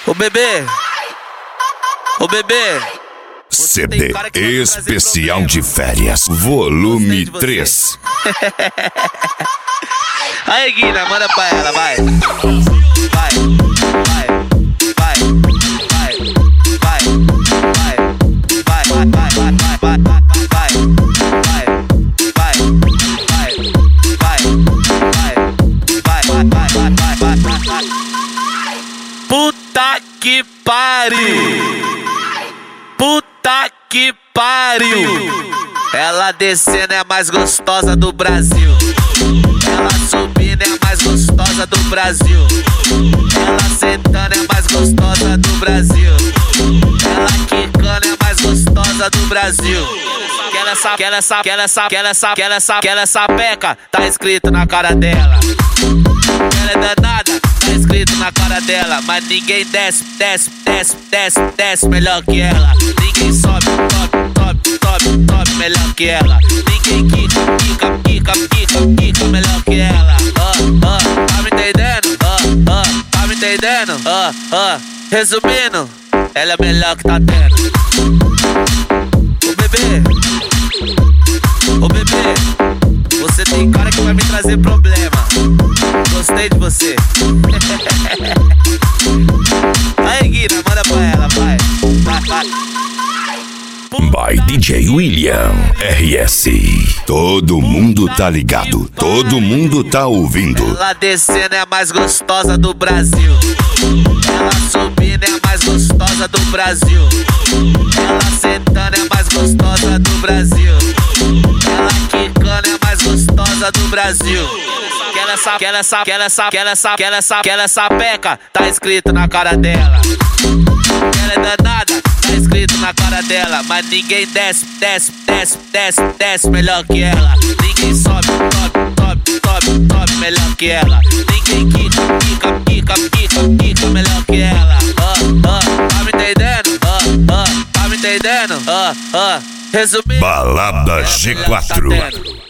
Ô bebê, ô bebê. CD especial de férias, volume 3. Aí, Guina, manda pra ela, vai. Vai, vai, vai, vai, vai, vai, vai, vai, vai, vai, vai, vai, vai, vai. Puta que pariu! Puta que pariu! Ela descendo é a mais gostosa do Brasil. Ela subindo é a mais gostosa do Brasil. Ela sentando é a mais gostosa do Brasil. Ela quicando é a mais gostosa do Brasil. Que ela sapeca, tá escrito na cara dela. Ela é danada, tá escrito na cara dela. Mas ninguém desce melhor que ela. Ninguém sobe, top melhor que ela. Ninguém quica melhor que ela. Tá me entendendo? Tá me entendendo? Resumindo, ela é a melhor que tá tendo. Ô bebê, você tem cara que vai me trazer problema. Gostei de você. Aí, Guina, manda pra ela, vai. By DJ William RS. Todo mundo tá ligado, todo mundo tá ouvindo. Ela descendo é a mais gostosa do Brasil. Ela subindo é a mais gostosa do Brasil. Ela sentando é a mais gostosa do Brasil. Ela quicando é a mais gostosa do Brasil. Que ela sapeca, tá escrito na cara dela. Ela é danada, tá escrito na cara dela. Mas ninguém desce melhor que ela. Ninguém sobe, top melhor que ela. Ninguém quica melhor que ela. Tá me entendendo? Tá me entendendo? Resumindo, Balada G4.